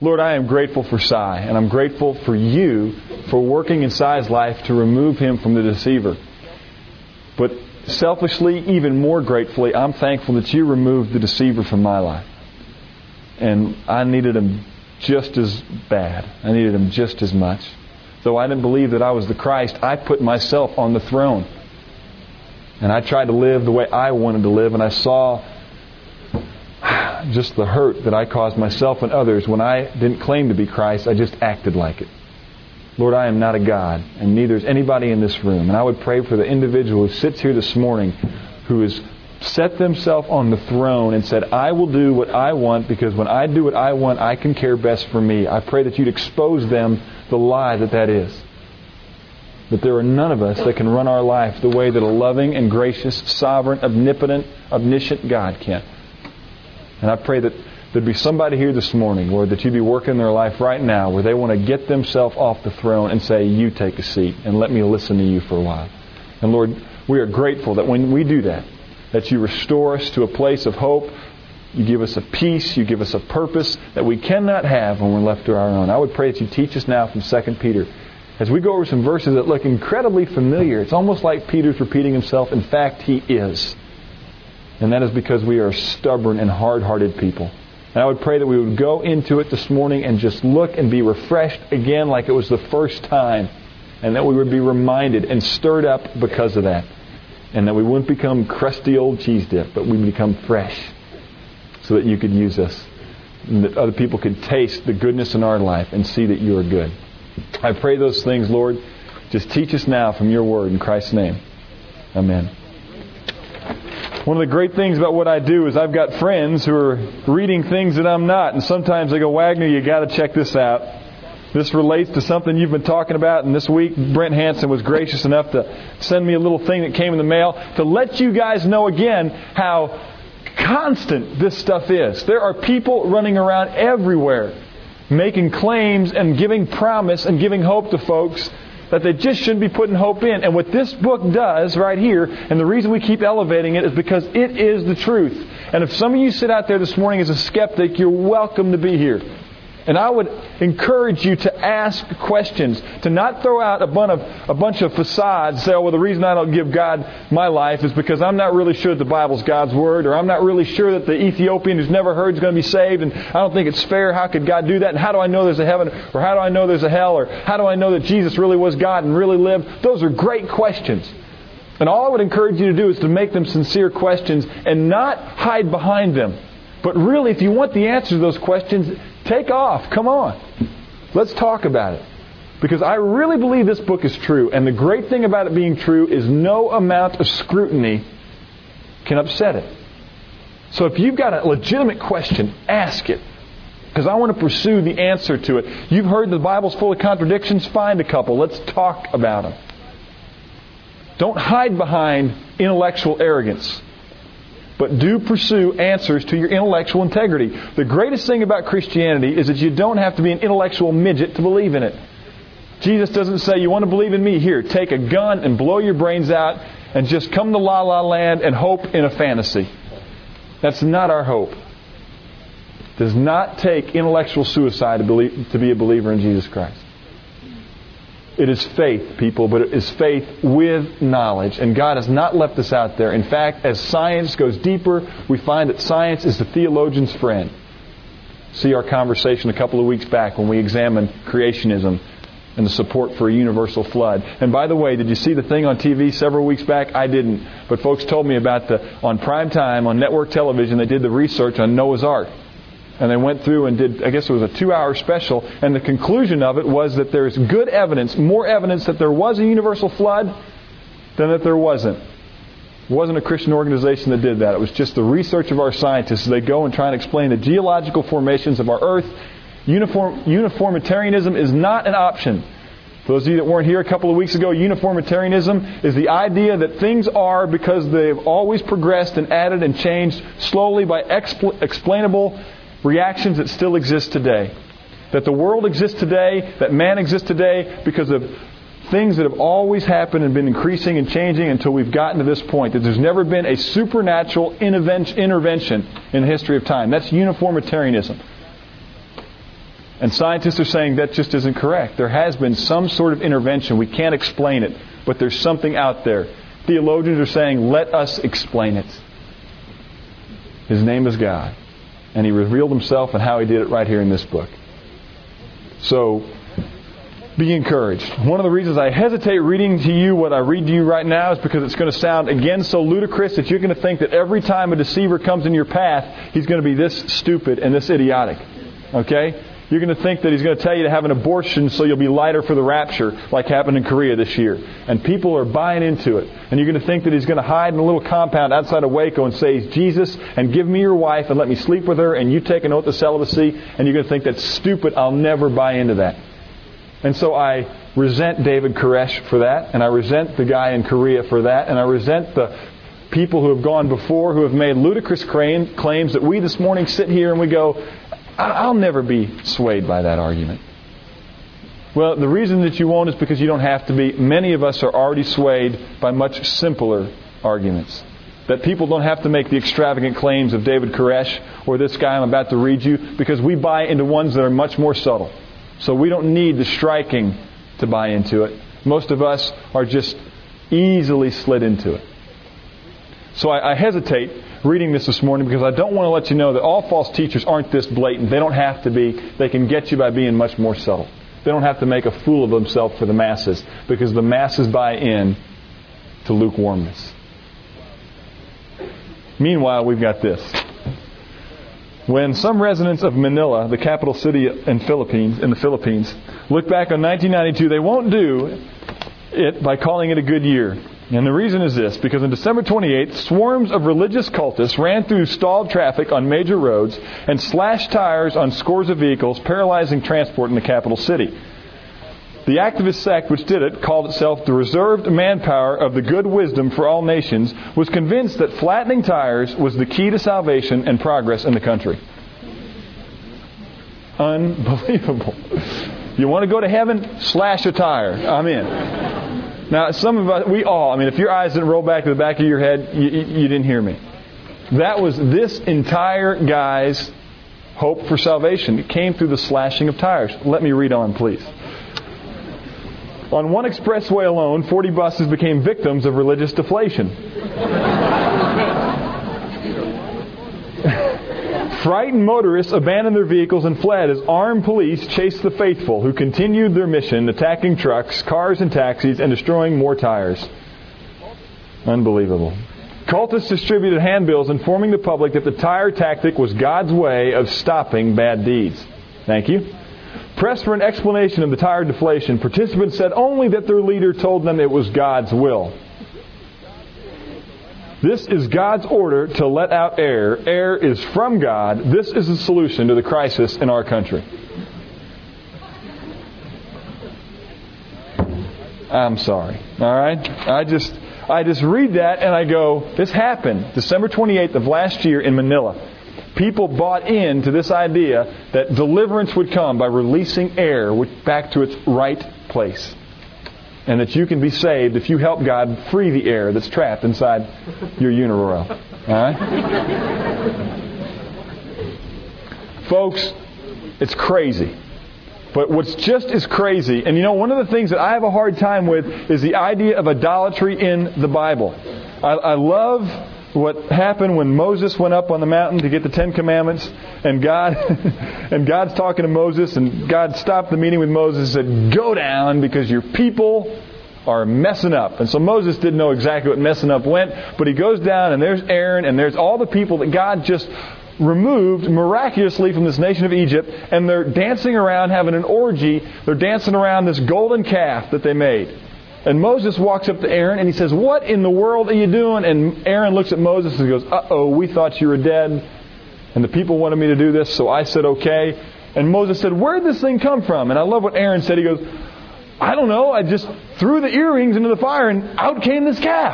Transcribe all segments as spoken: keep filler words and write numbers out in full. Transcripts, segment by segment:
Lord, I am grateful for Si, and I'm grateful for you for working in Si's life to remove him from the deceiver. But selfishly, even more gratefully, I'm thankful that you removed the deceiver from my life. And I needed him just as bad. I needed him just as much. Though I didn't believe that I was the Christ, I put myself on the throne. And I tried to live the way I wanted to live, and I saw just the hurt that I caused myself and others when I didn't claim to be Christ. I just acted like it. Lord, I am not a God, and neither is anybody in this room. And I would pray for the individual who sits here this morning who has set themselves on the throne and said, I will do what I want, because when I do what I want, I can care best for me. I pray that you'd expose them the lie that that is. That there are none of us that can run our life the way that a loving and gracious, sovereign, omnipotent, omniscient God can. And I pray that there'd be somebody here this morning, Lord, that you'd be working in their life right now where they want to get themselves off the throne and say, you take a seat and let me listen to you for a while. And Lord, we are grateful that when we do that, that you restore us to a place of hope. You give us a peace. You give us a purpose that we cannot have when we're left to our own. I would pray that you teach us now from Second Peter. As we go over some verses that look incredibly familiar, it's almost like Peter's repeating himself. In fact, he is. And that is because we are stubborn and hard-hearted people. And I would pray that we would go into it this morning and just look and be refreshed again like it was the first time. And that we would be reminded and stirred up because of that. And that we wouldn't become crusty old cheese dip, but we'd become fresh so that you could use us. And that other people could taste the goodness in our life and see that you are good. I pray those things, Lord. Just teach us now from your word in Christ's name. Amen. One of the great things about what I do is I've got friends who are reading things that I'm not. And sometimes they go, Wagner, you got to check this out. This relates to something you've been talking about. And this week, Brent Hansen was gracious enough to send me a little thing that came in the mail to let you guys know again how constant this stuff is. There are people running around everywhere making claims and giving promise and giving hope to folks that they just shouldn't be putting hope in. And what this book does right here, and the reason we keep elevating it, is because it is the truth. And if some of you sit out there this morning as a skeptic, you're welcome to be here. And I would encourage you to ask questions, to not throw out a bunch of, a bunch of facades, say, oh, well, the reason I don't give God my life is because I'm not really sure that the Bible's God's Word, or I'm not really sure that the Ethiopian who's never heard is going to be saved, and I don't think it's fair. How could God do that? And how do I know there's a heaven? Or how do I know there's a hell? Or how do I know that Jesus really was God and really lived? Those are great questions. And all I would encourage you to do is to make them sincere questions and not hide behind them. But really, if you want the answer to those questions, take off. Come on. Let's talk about it. Because I really believe this book is true. And the great thing about it being true is no amount of scrutiny can upset it. So if you've got a legitimate question, ask it. Because I want to pursue the answer to it. You've heard the Bible's full of contradictions? Find a couple. Let's talk about them. Don't hide behind intellectual arrogance. But do pursue answers to your intellectual integrity. The greatest thing about Christianity is that you don't have to be an intellectual midget to believe in it. Jesus doesn't say, you want to believe in me? Here, take a gun and blow your brains out and just come to La La Land and hope in a fantasy. That's not our hope. It does not take intellectual suicide to, believe, to be a believer in Jesus Christ. It is faith, people, but it is faith with knowledge. And God has not left us out there. In fact, as science goes deeper, we find that science is the theologian's friend. See our conversation a couple of weeks back when we examined creationism and the support for a universal flood. And by the way, did you see the thing on T V several weeks back? I didn't. But folks told me about the, on prime time, on network television, they did the research on Noah's Ark. And they went through and did, I guess it was a two-hour special, and the conclusion of it was that there's good evidence, more evidence that there was a universal flood than that there wasn't. It wasn't a Christian organization that did that. It was just the research of our scientists. They go and try and explain the geological formations of our Earth. Uniform, uniformitarianism is not an option. For those of you that weren't here a couple of weeks ago, uniformitarianism is the idea that things are because they've always progressed and added and changed slowly by expl- explainable reactions that still exist today. That the world exists today, that man exists today because of things that have always happened and been increasing and changing until we've gotten to this point. That there's never been a supernatural intervention in the history of time. That's uniformitarianism. And scientists are saying that just isn't correct. There has been some sort of intervention. We can't explain it, but there's something out there. Theologians are saying, let us explain it. His name is God. And He revealed Himself and how He did it right here in this book. So, be encouraged. One of the reasons I hesitate reading to you what I read to you right now is because it's going to sound, again, so ludicrous that you're going to think that every time a deceiver comes in your path, he's going to be this stupid and this idiotic. Okay? You're going to think that he's going to tell you to have an abortion so you'll be lighter for the rapture, like happened in Korea this year. And people are buying into it. And you're going to think that he's going to hide in a little compound outside of Waco and say, he's Jesus, and give me your wife and let me sleep with her, and you take an oath of celibacy. And you're going to think that's stupid. I'll never buy into that. And so I resent David Koresh for that, and I resent the guy in Korea for that, and I resent the people who have gone before who have made ludicrous claims that we this morning sit here and we go, I'll never be swayed by that argument. Well, the reason that you won't is because you don't have to be. Many of us are already swayed by much simpler arguments. That people don't have to make the extravagant claims of David Koresh or this guy I'm about to read you, because we buy into ones that are much more subtle. So we don't need the striking to buy into it. Most of us are just easily slid into it. So I, I hesitate reading this this morning because I don't want to let you know that all false teachers aren't this blatant. They don't have to be. They can get you by being much more subtle. They don't have to make a fool of themselves for the masses, because the masses buy in to lukewarmness. Meanwhile, we've got this. When some residents of Manila, the capital city in Philippines, in the Philippines, look back on nineteen ninety-two, they won't do it by calling it a good year. And the reason is this, because on December twenty-eighth, swarms of religious cultists ran through stalled traffic on major roads and slashed tires on scores of vehicles, paralyzing transport in the capital city. The activist sect which did it, called itself the Reserved Manpower of the Good Wisdom for All Nations, was convinced that flattening tires was the key to salvation and progress in the country. Unbelievable. You want to go to heaven? Slash a tire. I'm in. Now, some of us, we all, I mean, if your eyes didn't roll back to the back of your head, you, you didn't hear me. That was this entire guy's hope for salvation. It came through the slashing of tires. Let me read on, please. On one expressway alone, forty buses became victims of religious deflation. Frightened motorists abandoned their vehicles and fled as armed police chased the faithful, who continued their mission, attacking trucks, cars, and taxis, and destroying more tires. Unbelievable. Cultists distributed handbills informing the public that the tire tactic was God's way of stopping bad deeds. Thank you. Pressed for an explanation of the tire deflation, participants said only that their leader told them it was God's will. This is God's order to let out air. Air is from God. This is the solution to the crisis in our country. I'm sorry. All right? I just I just read that and I go, this happened December twenty-eighth of last year in Manila. People bought into this idea that deliverance would come by releasing air back to its right place. And that you can be saved if you help God free the air that's trapped inside your uniroyal. All right? Folks, it's crazy. But what's just as crazy, and you know, one of the things that I have a hard time with is the idea of idolatry in the Bible. I, I love what happened when Moses went up on the mountain to get the Ten Commandments, and God and God's talking to Moses, and God stopped the meeting with Moses and said, go down because your people are messing up. And so Moses didn't know exactly what messing up went, but he goes down and there's Aaron and there's all the people that God just removed miraculously from this nation of Egypt, and they're dancing around, having an orgy. They're dancing around this golden calf that they made. And Moses walks up to Aaron and he says, what in the world are you doing? And Aaron looks at Moses and goes, uh-oh, we thought you were dead. And the people wanted me to do this, so I said okay. And Moses said, where did this thing come from? And I love what Aaron said. He goes, I don't know. I just threw the earrings into the fire and out came this calf.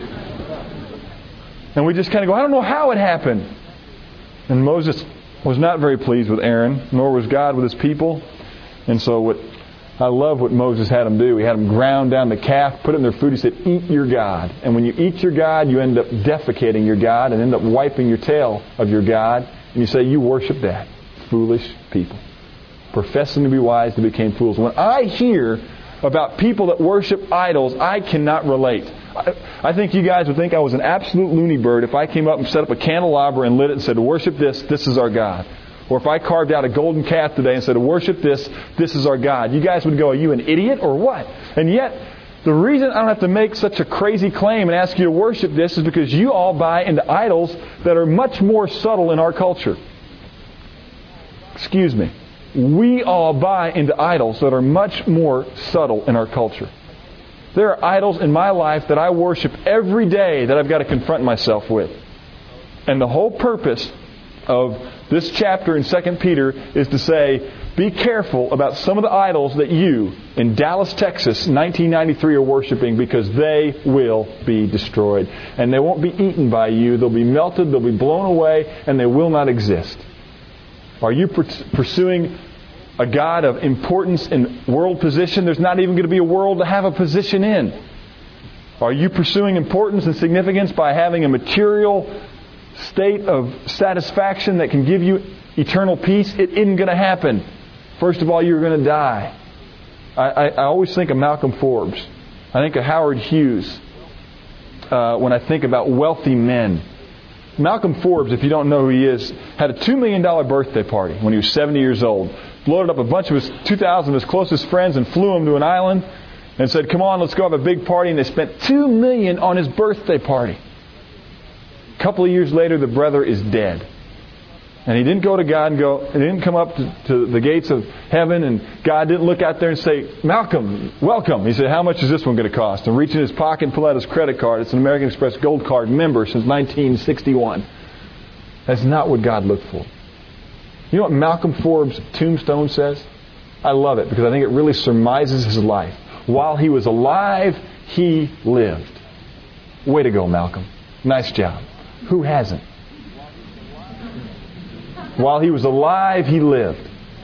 And we just kind of go, I don't know how it happened. And Moses was not very pleased with Aaron, nor was God with his people. And so what I love what Moses had them do. He had them ground down the calf, put it in their food. He said, eat your God. And when you eat your God, you end up defecating your God and end up wiping your tail of your God. And you say, you worship that. Foolish people. Professing to be wise, they became fools. When I hear about people that worship idols, I cannot relate. I, I think you guys would think I was an absolute loony bird if I came up and set up a candelabra and lit it and said, worship this, this is our God. Or if I carved out a golden calf today and said, worship this, this is our God. You guys would go, are you an idiot or what? And yet, the reason I don't have to make such a crazy claim and ask you to worship this is because you all buy into idols that are much more subtle in our culture. Excuse me. We all buy into idols that are much more subtle in our culture. There are idols in my life that I worship every day that I've got to confront myself with. And the whole purpose of this chapter in Second Peter is to say, be careful about some of the idols that you, in Dallas, Texas, nineteen ninety-three, are worshiping, because they will be destroyed. And they won't be eaten by you. They'll be melted, they'll be blown away, and they will not exist. Are you pursuing a God of importance in world position? There's not even going to be a world to have a position in. Are you pursuing importance and significance by having a material state of satisfaction that can give you eternal peace? It isn't going to happen. First of all, you're going to die. I, I, I always think of Malcolm Forbes. I think of Howard Hughes uh, when I think about wealthy men. Malcolm Forbes, if you don't know who he is, had a two million dollars birthday party when he was seventy years old. Loaded up a bunch of his, two thousand of his closest friends and flew them to an island and said, come on, let's go have a big party. And they spent two million dollars on his birthday party. A couple of years later, the brother is dead. And he didn't go to God and go, he didn't come up to, to the gates of heaven, and God didn't look out there and say, Malcolm, welcome. He said, how much is this one going to cost? And reach in his pocket and pull out his credit card. It's an American Express Gold Card member since nineteen sixty-one. That's not what God looked for. You know what Malcolm Forbes' tombstone says? I love it because I think it really surmises his life. While he was alive, he lived. Way to go, Malcolm. Nice job. Who hasn't? While he was alive, he lived.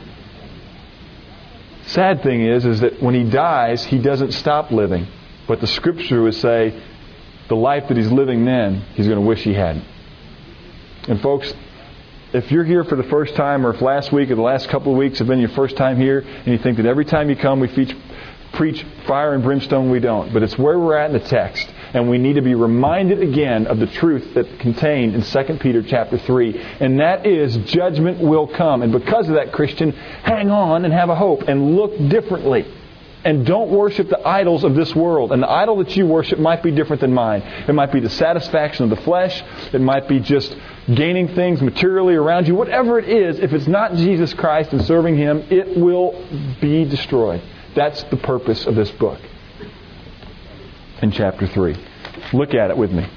Sad thing is, is that when he dies, he doesn't stop living. But the Scripture would say, the life that he's living then, he's going to wish he hadn't. And folks, if you're here for the first time, or if last week or the last couple of weeks have been your first time here, and you think that every time you come we preach, preach fire and brimstone, we don't. But it's where we're at in the text. And we need to be reminded again of the truth that's contained in Second Peter chapter three. And that is, judgment will come. And because of that, Christian, hang on and have a hope and look differently. And don't worship the idols of this world. And the idol that you worship might be different than mine. It might be the satisfaction of the flesh. It might be just gaining things materially around you. Whatever it is, if it's not Jesus Christ and serving Him, it will be destroyed. That's the purpose of this book. In chapter three. Look at it with me.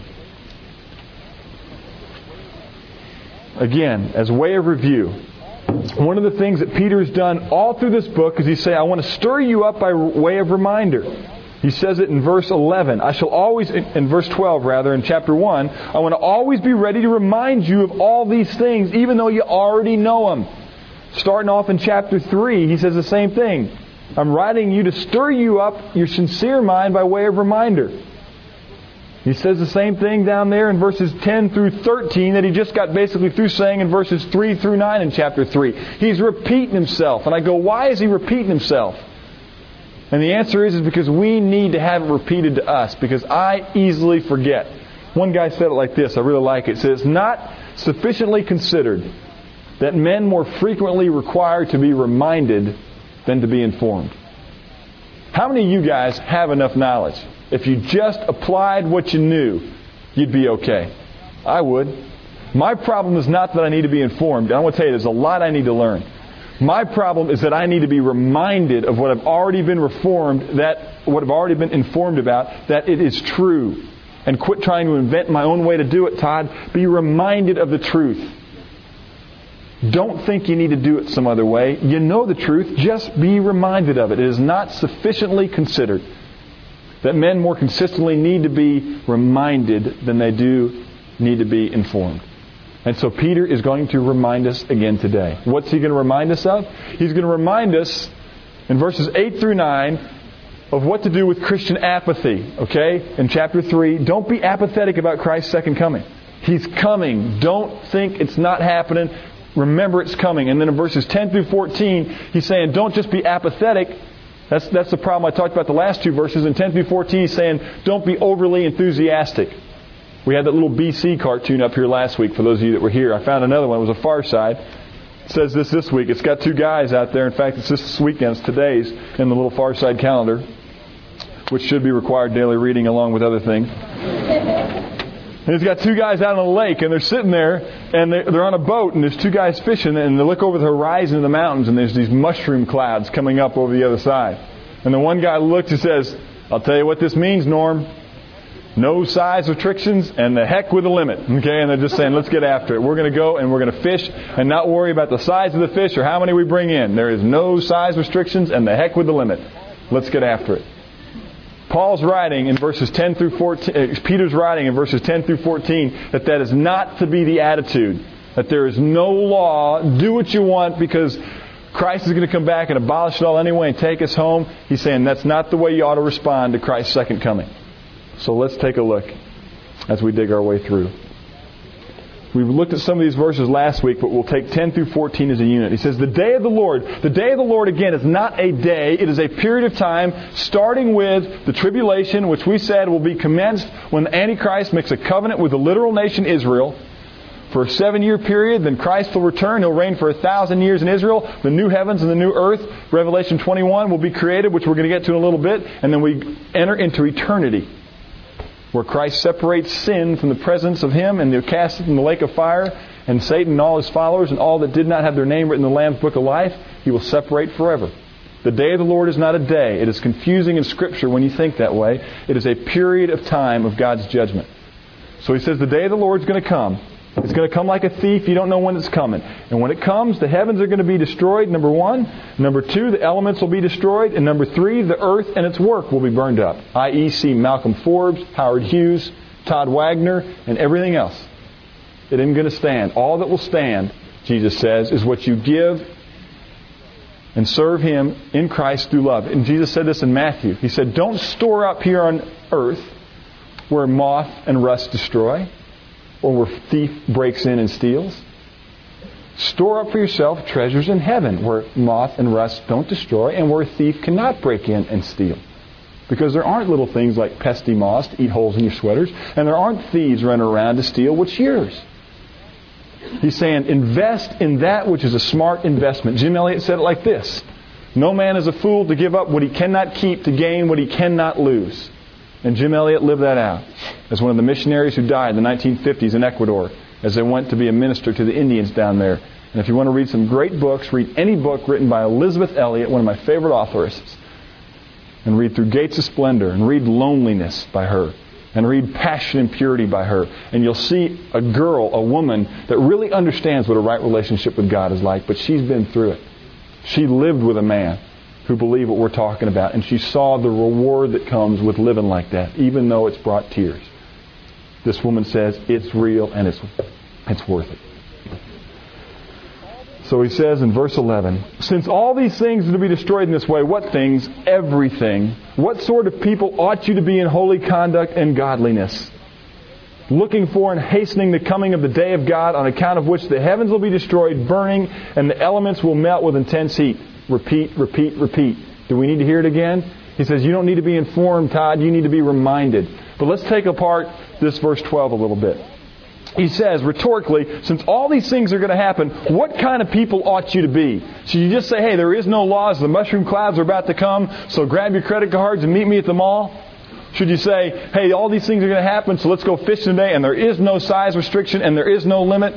Again, as a way of review, one of the things that Peter's done all through this book is he say, I want to stir you up by way of reminder. He says it in verse eleven. I shall always, in verse twelve rather, in chapter one, I want to always be ready to remind you of all these things, even though you already know them. Starting off in chapter three, he says the same thing. I'm writing you to stir you up your sincere mind by way of reminder. He says the same thing down there in verses ten through thirteen that he just got basically through saying in verses three through nine in chapter three. He's repeating himself. And I go, why is he repeating himself? And the answer is, is because we need to have it repeated to us. Because I easily forget. One guy said it like this. I really like it. It says, it's not sufficiently considered that men more frequently require to be reminded than to be informed. How many of you guys have enough knowledge? If you just applied what you knew, you'd be okay. I would. My problem is not that I need to be informed. I want to tell you, there's a lot I need to learn. My problem is that I need to be reminded of what I've already been reformed, that what I've already been informed about, that it is true. And quit trying to invent my own way to do it, Todd. Be reminded of the truth. Don't think you need to do it some other way. You know the truth. Just be reminded of it. It is not sufficiently considered that men more consistently need to be reminded than they do need to be informed. And so Peter is going to remind us again today. What's he going to remind us of? He's going to remind us in verses eight through nine of what to do with Christian apathy. Okay? In chapter three, don't be apathetic about Christ's second coming. He's coming. Don't think it's not happening. remember it's coming. And then in verses ten through fourteen, he's saying, don't just be apathetic. That's, that's the problem I talked about the last two verses. In ten through fourteen, he's saying, don't be overly enthusiastic. We had that little B C cartoon up here last week, for those of you that were here. I found another one. It was a Far Side. It says this this week. It's got two guys out there. In fact, it's this weekend. It's today's in the little Far Side calendar, which should be required daily reading along with other things. And he's got two guys out on the lake, and they're sitting there, and they're, they're on a boat, and there's two guys fishing, and they look over the horizon of the mountains, and there's these mushroom clouds coming up over the other side. And the one guy looks and says, I'll tell you what this means, Norm. No size restrictions, and the heck with the limit. Okay, and they're just saying, let's get after it. We're going to go, and we're going to fish, and not worry about the size of the fish or how many we bring in. There is no size restrictions, and the heck with the limit. Let's get after it. Paul's writing in verses ten through fourteen, uh, Peter's writing in verses ten through fourteen, that that is not to be the attitude. That there is no law, do what you want because Christ is going to come back and abolish it all anyway and take us home. He's saying that's not the way you ought to respond to Christ's second coming. So let's take a look as we dig our way through. We've looked at some of these verses last week, but we'll take ten through fourteen as a unit. He says, the day of the Lord. The day of the Lord, again, is not a day. It is a period of time starting with the tribulation, which we said will be commenced when the Antichrist makes a covenant with the literal nation Israel for a seven-year period. Then Christ will return. He'll reign for a thousand years in Israel. The new heavens and the new earth, Revelation twenty-one, will be created, which we're going to get to in a little bit. And then we enter into eternity, where Christ separates sin from the presence of Him, and they're cast in the lake of fire, and Satan and all his followers and all that did not have their name written in the Lamb's Book of Life, He will separate forever. The day of the Lord is not a day. It is confusing in Scripture when you think that way. It is a period of time of God's judgment. So He says the day of the Lord is going to come. It's going to come like a thief. You don't know when it's coming. And when it comes, the heavens are going to be destroyed, number one. Number two, the elements will be destroyed. And number three, the earth and its work will be burned up. that is, see Malcolm Forbes, Howard Hughes, Todd Wagner, and everything else. It isn't going to stand. All that will stand, Jesus says, is what you give and serve Him in Christ through love. And Jesus said this in Matthew. He said, don't store up here on earth where moth and rust destroy, or where thief breaks in and steals. Store up for yourself treasures in heaven, where moth and rust don't destroy, and where a thief cannot break in and steal. Because there aren't little things like pesky moths to eat holes in your sweaters, and there aren't thieves running around to steal what's yours. He's saying, invest in that which is a smart investment. Jim Elliot said it like this: no man is a fool to give up what he cannot keep to gain what he cannot lose. And Jim Elliot lived that out as one of the missionaries who died in the nineteen fifties in Ecuador as they went to be a minister to the Indians down there. And if you want to read some great books, read any book written by Elizabeth Elliot, one of my favorite authoresses. And read Through Gates of Splendor, and read Loneliness by her, and read Passion and Purity by her. And you'll see a girl, a woman, that really understands what a right relationship with God is like, but she's been through it. She lived with a man who believed what we're talking about, and she saw the reward that comes with living like that, even though it's brought tears. This woman says it's real and it's it's worth it. So he says in verse eleven, since all these things are to be destroyed in this way, what things? Everything. What sort of people ought you to be in holy conduct and godliness, looking for and hastening the coming of the day of God, on account of which the heavens will be destroyed, burning, and the elements will melt with intense heat. Repeat, repeat, repeat. Do we need to hear it again? He says, you don't need to be informed, Todd. You need to be reminded. But let's take apart this verse twelve a little bit. He says, rhetorically, since all these things are going to happen, what kind of people ought you to be? Should you just say, hey, there is no laws, the mushroom clouds are about to come, so grab your credit cards and meet me at the mall? Should you say, hey, all these things are going to happen, so let's go fishing today, and there is no size restriction, and there is no limit?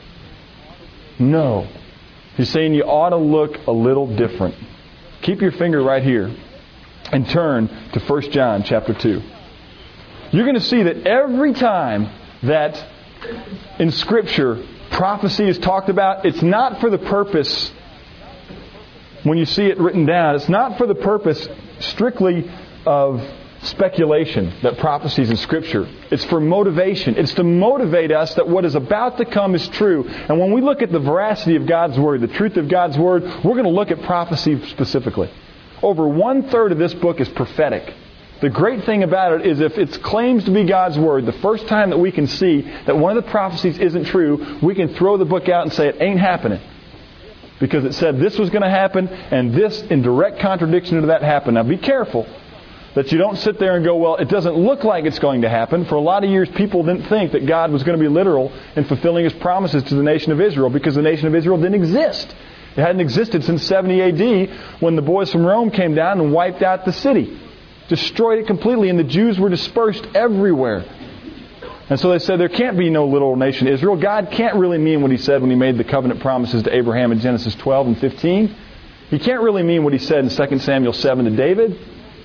No. He's saying you ought to look a little different. Keep your finger right here and turn to First John chapter two. You're going to see that every time that in Scripture prophecy is talked about, it's not for the purpose, when you see it written down, it's not for the purpose strictly of speculation, that prophecies in Scripture. It's for motivation. It's to motivate us that what is about to come is true. And when we look at the veracity of God's Word, the truth of God's Word, we're going to look at prophecy specifically. Over one third of this book is prophetic. The great thing about it is if it claims to be God's Word, the first time that we can see that one of the prophecies isn't true, we can throw the book out and say it ain't happening. Because it said this was going to happen, and this, in direct contradiction to that, happened. Now be careful that you don't sit there and go, well, it doesn't look like it's going to happen. For a lot of years, people didn't think that God was going to be literal in fulfilling His promises to the nation of Israel, because the nation of Israel didn't exist. It hadn't existed since seventy A D when the boys from Rome came down and wiped out the city. Destroyed it completely, and the Jews were dispersed everywhere. And so they said there can't be no literal nation Israel. God can't really mean what He said when He made the covenant promises to Abraham in Genesis twelve and fifteen. He can't really mean what He said in Second Samuel seven to David.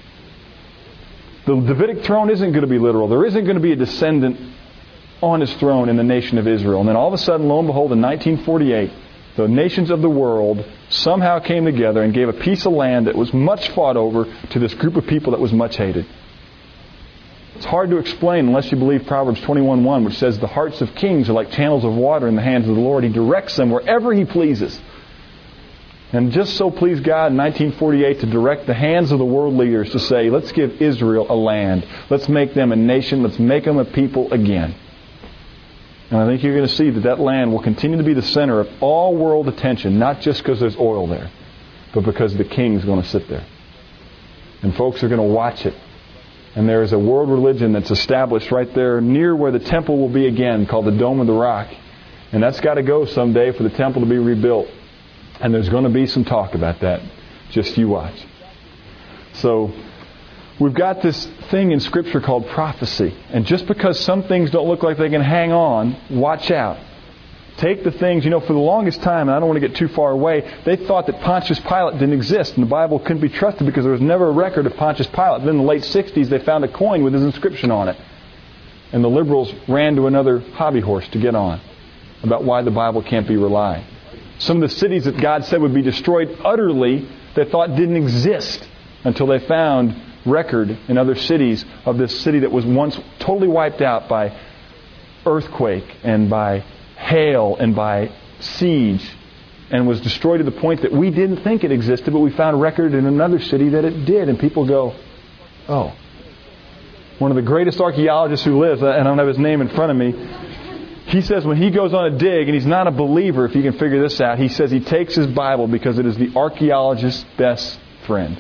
The Davidic throne isn't going to be literal. There isn't going to be a descendant on His throne in the nation of Israel. And then all of a sudden, lo and behold, in nineteen forty-eight, the nations of the world somehow came together and gave a piece of land that was much fought over to this group of people that was much hated. It's hard to explain unless you believe Proverbs twenty-one one, which says the hearts of kings are like channels of water in the hands of the Lord. He directs them wherever He pleases. And just so pleased God in nineteen forty-eight to direct the hands of the world leaders to say, let's give Israel a land. Let's make them a nation. Let's make them a people again. And I think you're going to see that that land will continue to be the center of all world attention, not just because there's oil there, but because the king's going to sit there. And folks are going to watch it. And there is a world religion that's established right there near where the temple will be again, called the Dome of the Rock. And that's got to go someday for the temple to be rebuilt. And there's going to be some talk about that. Just you watch. So, we've got this thing in Scripture called prophecy. And just because some things don't look like they can hang on, watch out. Take the things, you know, for the longest time, and I don't want to get too far away, they thought that Pontius Pilate didn't exist and the Bible couldn't be trusted because there was never a record of Pontius Pilate. Then in the late sixties, they found a coin with his inscription on it. And the liberals ran to another hobby horse to get on about why the Bible can't be relied. Some of the cities that God said would be destroyed utterly, they thought didn't exist until they found record in other cities of this city that was once totally wiped out by earthquake and by hail and by siege, and was destroyed to the point that we didn't think it existed, but we found record in another city that it did. And people go, oh. One of the greatest archaeologists who lives, and I don't have his name in front of me, he says when he goes on a dig, and he's not a believer if you can figure this out, he says he takes his Bible because it is the archaeologist's best friend.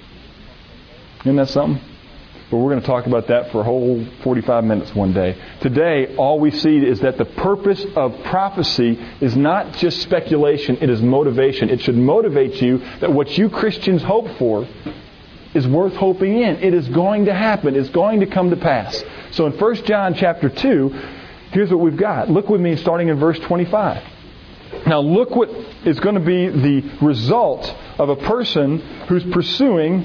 Isn't that something? But we're going to talk about that for a whole forty-five minutes one day. Today, all we see is that the purpose of prophecy is not just speculation, it is motivation. It should motivate you that what you Christians hope for is worth hoping in. It is going to happen. It's going to come to pass. So in First John chapter two, here's what we've got. Look with me starting in verse twenty-five. Now look what is going to be the result of a person who's pursuing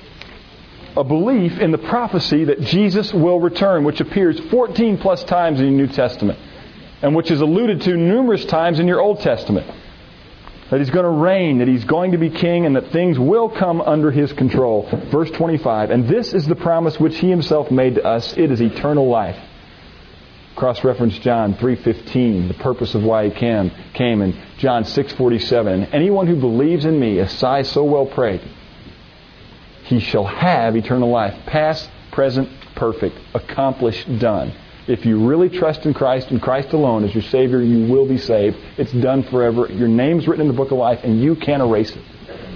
a belief in the prophecy that Jesus will return, which appears fourteen plus times in the New Testament, and which is alluded to numerous times in your Old Testament. That He's going to reign, that He's going to be king, and that things will come under His control. Verse twenty-five, and this is the promise which He Himself made to us. It is eternal life. Cross-reference John three fifteen, the purpose of why He came, came in John six forty-seven. And anyone who believes in Me, as Si so well prayed, he shall have eternal life. Past, present, perfect, accomplished, done. If you really trust in Christ and Christ alone as your Savior, you will be saved. It's done forever. Your name's written in the book of life, and you can't erase it.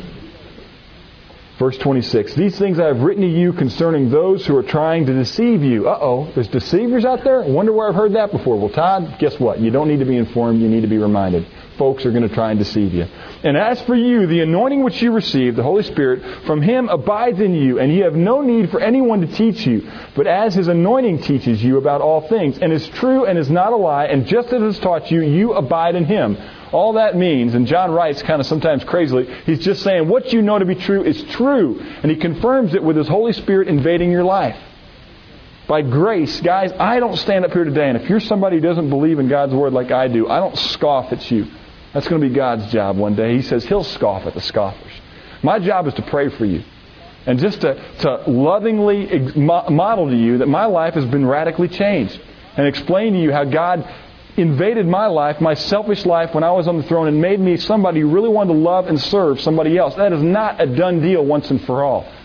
Verse twenty-six, these things I have written to you concerning those who are trying to deceive you. Uh-oh, there's deceivers out there? I wonder where I've heard that before. Well, Todd, guess what? You don't need to be informed. You need to be reminded. Folks are going to try and deceive you. And as for you, the anointing which you received, the Holy Spirit, from Him abides in you, and you have no need for anyone to teach you, but as His anointing teaches you about all things, and is true and is not a lie, and just as it has taught you, you abide in Him. All that means, and John writes kind of sometimes crazily, he's just saying what you know to be true is true, and he confirms it with His Holy Spirit invading your life. By grace, guys, I don't stand up here today, and if you're somebody who doesn't believe in God's Word like I do, I don't scoff at you. That's going to be God's job one day. He says He'll scoff at the scoffers. My job is to pray for you. And just to, to lovingly ex- model to you that my life has been radically changed. And explain to you how God invaded my life, my selfish life when I was on the throne, and made me somebody who really wanted to love and serve somebody else. That is not a done deal once and for all.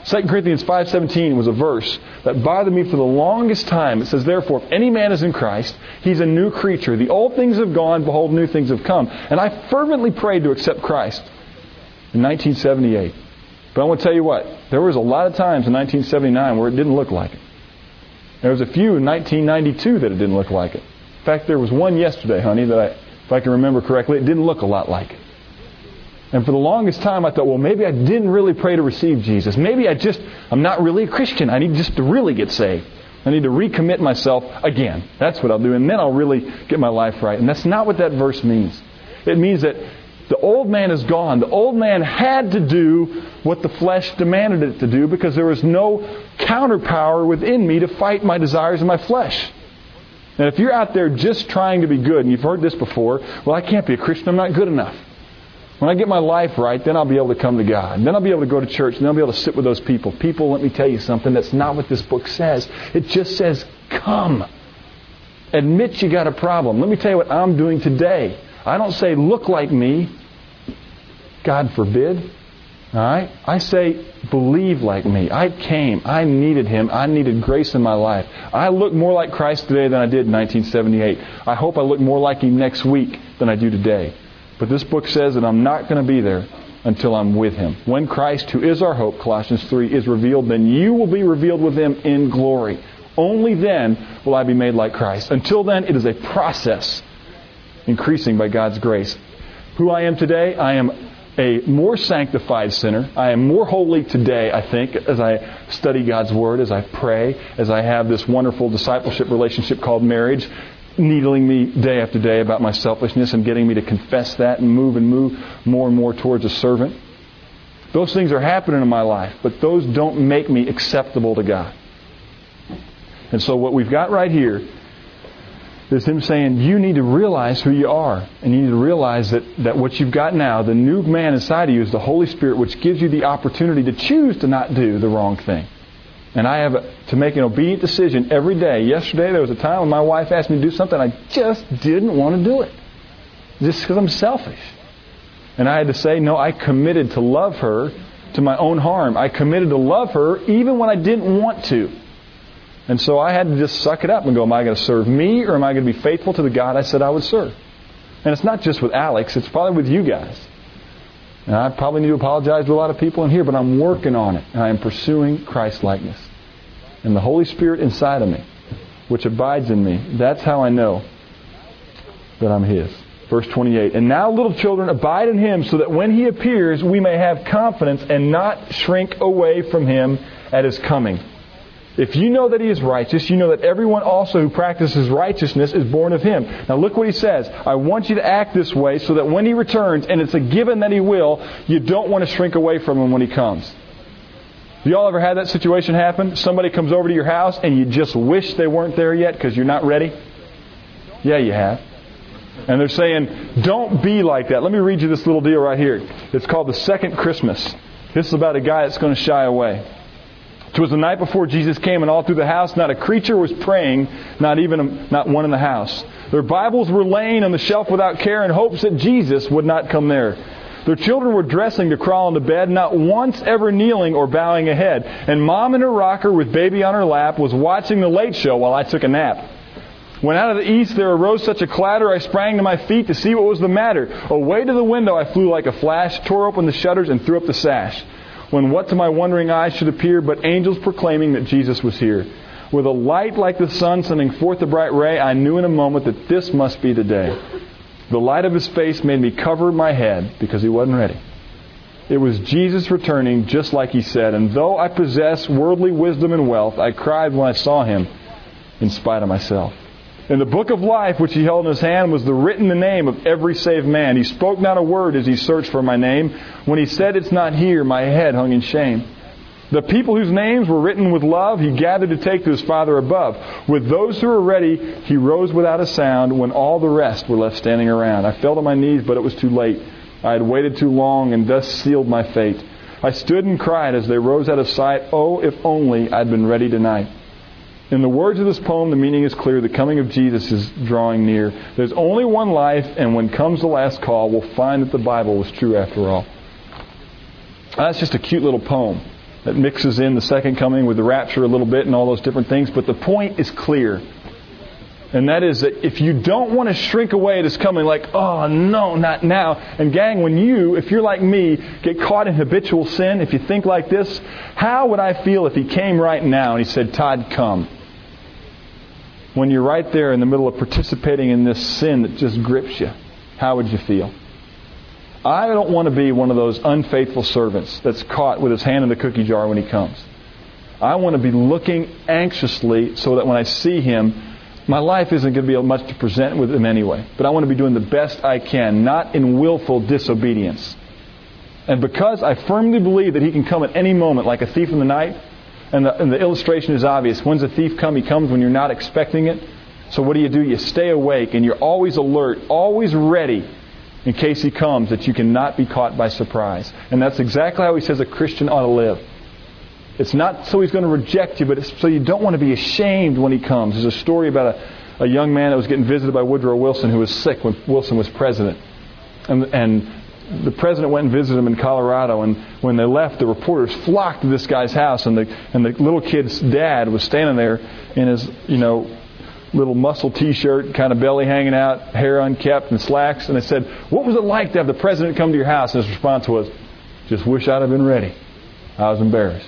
Second Corinthians five seventeen was a verse that bothered me for the longest time. It says, therefore, if any man is in Christ, he's a new creature. The old things have gone, behold, new things have come. And I fervently prayed to accept Christ in nineteen seventy-eight. But I want to tell you what, there was a lot of times in nineteen seventy-nine where it didn't look like it. There was a few in nineteen ninety-two that it didn't look like it. In fact, there was one yesterday, honey, that I, if I can remember correctly, it didn't look a lot like it. And for the longest time, I thought, well, maybe I didn't really pray to receive Jesus. Maybe I just, I'm not really a Christian. I need just to really get saved. I need to recommit myself again. That's what I'll do. And then I'll really get my life right. And that's not what that verse means. It means that the old man is gone. The old man had to do what the flesh demanded it to do because there was no counterpower within me to fight my desires in my flesh. And if you're out there just trying to be good, and you've heard this before, well, I can't be a Christian. I'm not good enough. When I get my life right, then I'll be able to come to God. And then I'll be able to go to church. And then I'll be able to sit with those people. People, let me tell you something. That's not what this book says. It just says, come. Admit you got a problem. Let me tell you what I'm doing today. I don't say, look like me. God forbid. All right? I say, believe like me. I came. I needed Him. I needed grace in my life. I look more like Christ today than I did in nineteen seventy-eight. I hope I look more like Him next week than I do today. But this book says that I'm not going to be there until I'm with Him. When Christ, who is our hope, Colossians three, is revealed, then you will be revealed with Him in glory. Only then will I be made like Christ. Until then, it is a process increasing by God's grace. Who I am today, I am a more sanctified sinner. I am more holy today, I think, as I study God's Word, as I pray, as I have this wonderful discipleship relationship called marriage, needling me day after day about my selfishness and getting me to confess that and move and move more and more towards a servant. Those things are happening in my life, but those don't make me acceptable to God. And so what we've got right here is Him saying, you need to realize who you are. And you need to realize that, that what you've got now, the new man inside of you, is the Holy Spirit, which gives you the opportunity to choose to not do the wrong thing. And I have to make an obedient decision every day. Yesterday there was a time when my wife asked me to do something, I just didn't want to do it. Just because I'm selfish. And I had to say, no, I committed to love her to my own harm. I committed to love her even when I didn't want to. And so I had to just suck it up and go, am I going to serve me or am I going to be faithful to the God I said I would serve? And it's not just with Alex, it's probably with you guys. And I probably need to apologize to a lot of people in here, but I'm working on it. And I am pursuing Christ-likeness. And the Holy Spirit inside of me, which abides in me, that's how I know that I'm His. Verse twenty-eight, and now, little children, abide in Him, so that when He appears, we may have confidence and not shrink away from Him at His coming. If you know that He is righteous, you know that everyone also who practices righteousness is born of Him. Now look what He says. I want you to act this way so that when He returns, and it's a given that He will, you don't want to shrink away from Him when He comes. Have you all ever had that situation happen? Somebody comes over to your house and you just wish they weren't there yet because you're not ready? Yeah, you have. And they're saying, don't be like that. Let me read you this little deal right here. It's called The Second Christmas. This is about a guy that's going to shy away. It was the night before Jesus came, and all through the house not a creature was praying, not even a, not one in the house. Their Bibles were laying on the shelf without care in hopes that Jesus would not come there. Their children were dressing to crawl into bed, not once ever kneeling or bowing a head. And Mom in her rocker with baby on her lap was watching the Late Show while I took a nap. When out of the east there arose such a clatter, I sprang to my feet to see what was the matter. Away to the window I flew like a flash, tore open the shutters, and threw up the sash. When what to my wondering eyes should appear but angels proclaiming that Jesus was here. With a light like the sun sending forth a bright ray, I knew in a moment that this must be the day. The light of His face made me cover my head because He wasn't ready. It was Jesus returning just like He said, and though I possess worldly wisdom and wealth, I cried when I saw Him in spite of myself. In the book of life which He held in His hand was the written the name of every saved man. He spoke not a word as He searched for my name. When He said, it's not here, my head hung in shame. The people whose names were written with love, He gathered to take to His Father above. With those who were ready, He rose without a sound when all the rest were left standing around. I fell to my knees, but it was too late. I had waited too long and thus sealed my fate. I stood and cried as they rose out of sight. Oh, if only I'd been ready tonight. In the words of this poem, the meaning is clear. The coming of Jesus is drawing near. There's only one life, and when comes the last call, we'll find that the Bible was true after all. That's just a cute little poem. that mixes in the second coming with the rapture a little bit and all those different things. But the point is clear. And that is that if you don't want to shrink away at His coming like, oh, no, not now. And gang, when you, if you're like me, get caught in habitual sin, if you think like this, how would I feel if He came right now and He said, Todd, come? When you're right there in the middle of participating in this sin that just grips you, how would you feel? I don't want to be one of those unfaithful servants that's caught with his hand in the cookie jar when He comes. I want to be looking anxiously so that when I see Him, my life isn't going to be much to present with Him anyway. But I want to be doing the best I can, not in willful disobedience. And because I firmly believe that He can come at any moment like a thief in the night, and the, and the illustration is obvious. When's a thief come? He comes when you're not expecting it. So what do you do? You stay awake and you're always alert, always ready in case He comes, that you cannot be caught by surprise. And that's exactly how He says a Christian ought to live. It's not so He's going to reject you, but it's so you don't want to be ashamed when He comes. There's a story about a, a young man that was getting visited by Woodrow Wilson who was sick when Wilson was president. And, and the president went and visited him in Colorado, and when they left, the reporters flocked to this guy's house, and the and the little kid's dad was standing there in his, you know, little muscle T-shirt, kind of belly hanging out, hair unkept, and slacks. And they said, "What was it like to have the president come to your house?" And his response was, "Just wish I'd have been ready. I was embarrassed."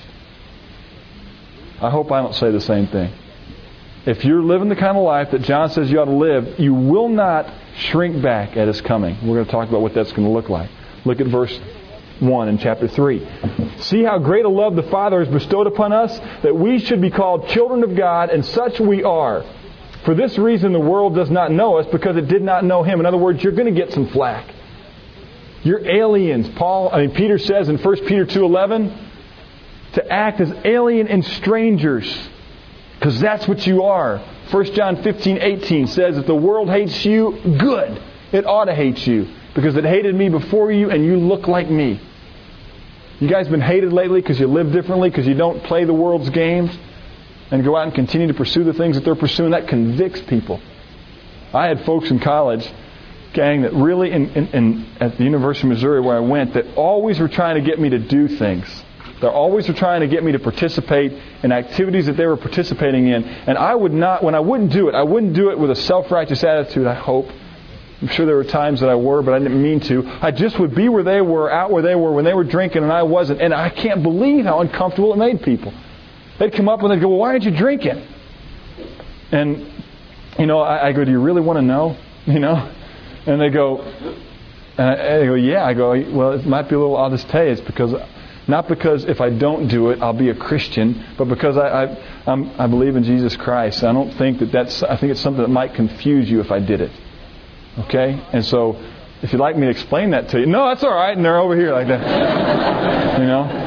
I hope I don't say the same thing. If you're living the kind of life that John says you ought to live, you will not shrink back at His coming. We're going to talk about what that's going to look like. Look at verse one in chapter three. See how great a love the Father has bestowed upon us, that we should be called children of God, and such we are. For this reason the world does not know us, because it did not know Him. In other words, you're going to get some flack. You're aliens. Paul, I mean, Peter says in First Peter two eleven, to act as alien and strangers, because that's what you are. First John fifteen eighteen says, if the world hates you, good. It ought to hate you, because it hated me before you, and you look like me. You guys been hated lately because you live differently, because you don't play the world's games and go out and continue to pursue the things that they're pursuing? That convicts people. I had folks in college, gang, that really, in, in, in, at the University of Missouri where I went, that always were trying to get me to do things. They always were trying to get me to participate in activities that they were participating in. And I would not, when I wouldn't do it, I wouldn't do it with a self-righteous attitude, I hope. I'm sure there were times that I were, but I didn't mean to. I just would be where they were, out where they were, when they were drinking and I wasn't. And I can't believe how uncomfortable it made people. They'd come up and they'd go, well, why aren't you drinking? And, you know, I, I go, do you really want to know? You know? And they go, and I, I go, yeah. I go, well, it might be a little odd to tell you. It's because... Not because if I don't do it, I'll be a Christian, but because I I, I'm, I believe in Jesus Christ. I don't think that that's, I think it's something that might confuse you if I did it. Okay? And so, if you'd like me to explain that to you, no, that's all right, and they're over here like that. You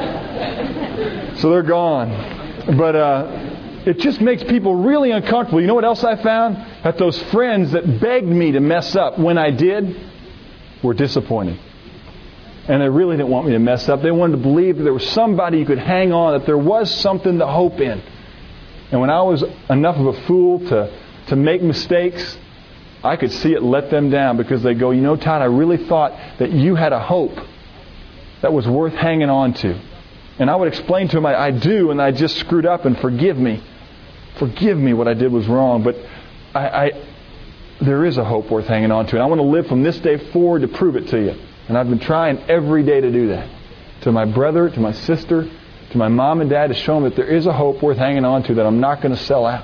know? So they're gone. But uh, it just makes people really uncomfortable. You know what else I found? That those friends that begged me to mess up when I did were disappointed. And they really didn't want me to mess up. They wanted to believe that there was somebody you could hang on, that there was something to hope in. And when I was enough of a fool to, to make mistakes, I could see it let them down, because they go, you know, Todd, I really thought that you had a hope that was worth hanging on to. And I would explain to them, I, I do, and I just screwed up, and forgive me. Forgive me, what I did was wrong. But I, I there is a hope worth hanging on to. And I want to live from this day forward to prove it to you. And I've been trying every day to do that. To my brother, to my sister, to my mom and dad, to show them that there is a hope worth hanging on to, that I'm not going to sell out.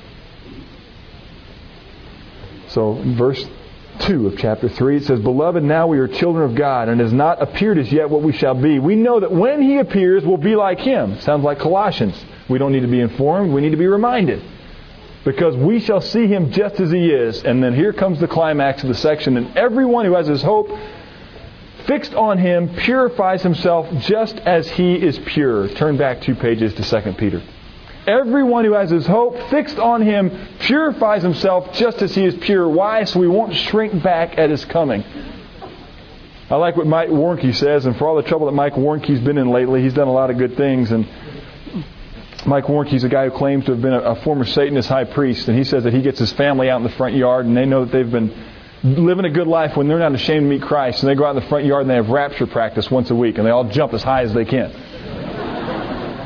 So in verse two of chapter three, it says, Beloved, now we are children of God, and it has not appeared as yet what we shall be. We know that when He appears, we'll be like Him. Sounds like Colossians. We don't need to be informed. We need to be reminded. Because we shall see Him just as He is. And then here comes the climax of the section. And everyone who has his hope fixed on Him purifies himself just as He is pure. Turn back two pages to Second Peter. Everyone who has his hope fixed on Him purifies himself just as He is pure. Why? So we won't shrink back at His coming. I like what Mike Warnke says, and for all the trouble that Mike Warnke's been in lately, he's done a lot of good things. And Mike Warnke's a guy who claims to have been a, a former Satanist high priest, and he says that he gets his family out in the front yard, and they know that they've been living a good life when they're not ashamed to meet Christ, and they go out in the front yard and they have rapture practice once a week, and they all jump as high as they can.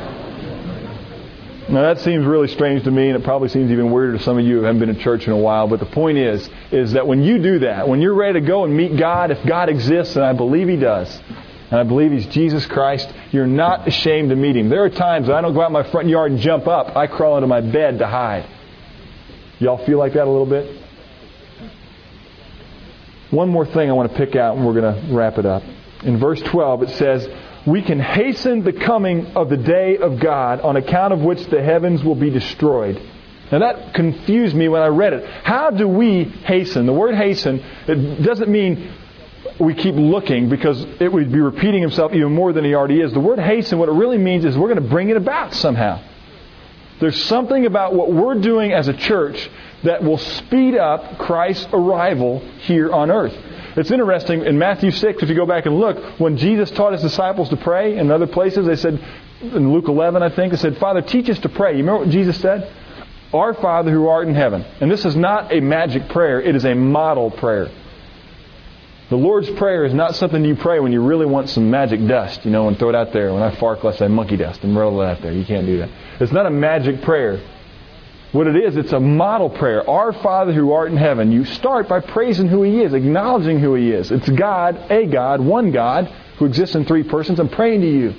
Now that seems really strange to me, and it probably seems even weirder to some of you who haven't been in church in a while, but the point is, is that when you do that, when you're ready to go and meet God, if God exists, and I believe He does, and I believe He's Jesus Christ, you're not ashamed to meet Him. There are times when I don't go out in my front yard and jump up. I crawl into my bed to hide. Y'all feel like that a little bit? One more thing I want to pick out, and we're going to wrap it up. In verse twelve, it says, we can hasten the coming of the day of God, on account of which the heavens will be destroyed. Now that confused me when I read it. How do we hasten? The word hasten, it doesn't mean we keep looking, because it would be repeating himself even more than he already is. The word hasten, what it really means is we're going to bring it about somehow. There's something about what we're doing as a church that will speed up Christ's arrival here on earth. It's interesting, in Matthew six, if you go back and look, when Jesus taught His disciples to pray in other places, they said, in Luke eleven, I think, they said, Father, teach us to pray. You remember what Jesus said? Our Father who art in heaven. And this is not a magic prayer. It is a model prayer. The Lord's Prayer is not something you pray when you really want some magic dust, you know, and throw it out there. When I fart, I say monkey dust and roll it out there. You can't do that. It's not a magic prayer. What it is, it's a model prayer. Our Father who art in heaven. You start by praising who He is, acknowledging who He is. It's God, a God, one God, who exists in three persons. I'm praying to you.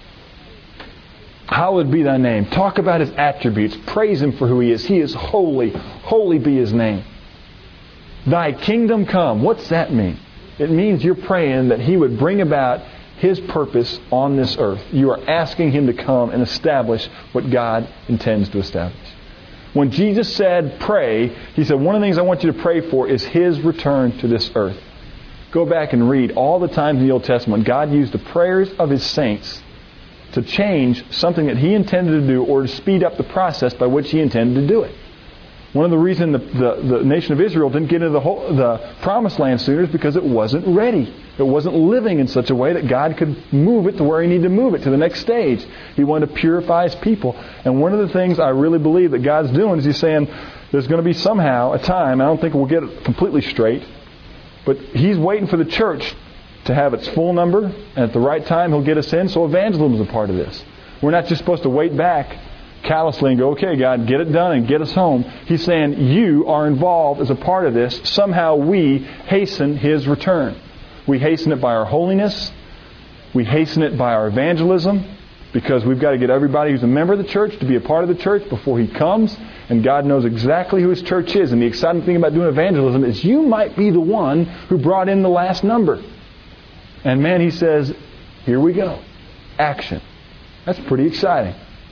Hallowed be Thy name. Talk about His attributes. Praise Him for who He is. He is holy. Holy be His name. Thy kingdom come. What's that mean? It means you're praying that He would bring about His purpose on this earth. You are asking Him to come and establish what God intends to establish. When Jesus said, pray, He said, one of the things I want you to pray for is His return to this earth. Go back and read all the times in the Old Testament God used the prayers of His saints to change something that He intended to do, or to speed up the process by which He intended to do it. One of the reasons the, the, the nation of Israel didn't get into the, whole, the promised land sooner is because it wasn't ready. It wasn't living in such a way that God could move it to where He needed to move it, to the next stage. He wanted to purify His people. And one of the things I really believe that God's doing is He's saying there's going to be somehow a time, I don't think we'll get it completely straight, but He's waiting for the church to have its full number, and at the right time He'll get us in. So evangelism is a part of this. We're not just supposed to wait back callously and go, okay, God, get it done and get us home. He's saying you are involved as a part of this. Somehow we hasten His return. We hasten it by our holiness. We hasten it by our evangelism, because we've got to get everybody who's a member of the church to be a part of the church before He comes. And God knows exactly who His church is. And the exciting thing about doing evangelism is you might be the one who brought in the last number. And man, He says, here we go. Action. That's pretty exciting.